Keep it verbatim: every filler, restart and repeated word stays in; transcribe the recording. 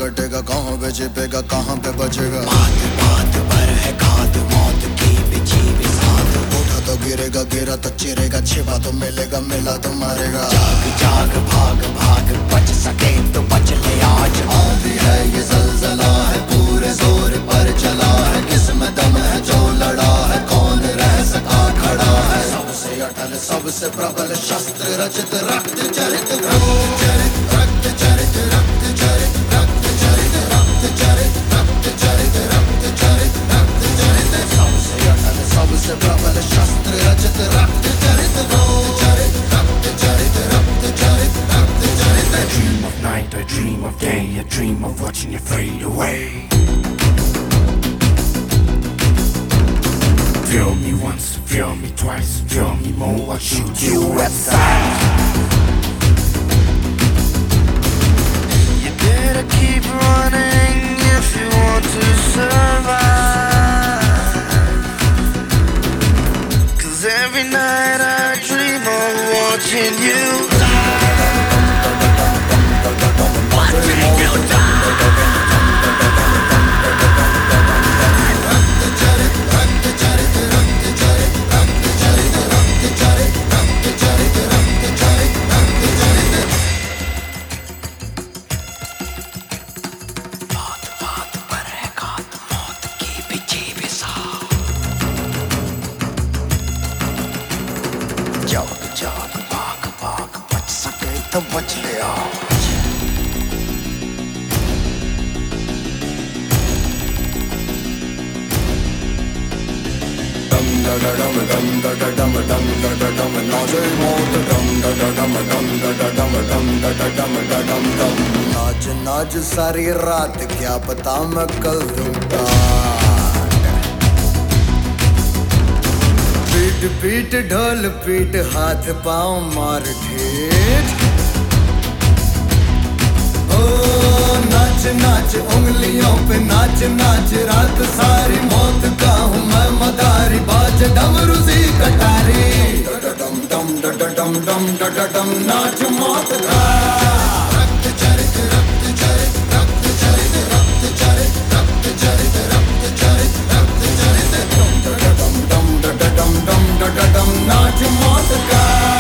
कटेगा, कहाँ पे छिपेगा, कहाँ पे बचेगा। बात बात पर है घात, मौत की बिछी बिसात। उठा तो गिरेगा, गिरा तो चिरेगा, छिपा तो मिलेगा, मिला तो मारेगा। जाग जाग भाग भाग, बच सके तो बच ले आज। आंधी है ये ज़लज़ला है, पूरे जोर पर चला है। किसमें दम है जो लड़ा है, कौन रह सका खड़ा है। सबसे अटल सबसे प्रबल शस्त्र रचित, रक्त चरित रक्त चरित रक्त चरित रक्त चरित रक्त चरित रक्त चरित रक्त चरित रक्त चरित रक्त चरित। सबसे अटल सबसे प्रबल शस्त्र रचित, रक्त चरित रक्त चरित रक्त चरित रक्त चरित रक्त चरित। I dream of night, I dream of day, I dream of watching you fade away. Feel me once, feel me twice, feel me more, I'll shoot you at sight. You better keep running if you want to survive. Cause every night I dream of watching you die. Watching you die. जाग जाग भाग भाग, बच सके तो बच ले आज। डम डा डा डम डम डा डा डम डम डा डा डम, नाचे मौत डम डा डा डम डम डा डा डम डम डा डा डम डा डम डम। नाच नाच सारी रात, क्या पता मैं कल दूंगा। पीट पीट ढोल पीट, हाथ पाँव मार ठेठ। ओ नाच नाच उंगलियों पे नाच नाच, रात सारी मौत का हूँ मैं मदारी। बाज डमरू सी कटारी, डम डम डम डम डम डम डम, नाच मौत का। रक्त चरित रक्त चरित रक्त चरित रक्त चरित रक्त चरित रक्त चरित रक्त चरित। डम डम डम डम डम डम, नाच मौत का।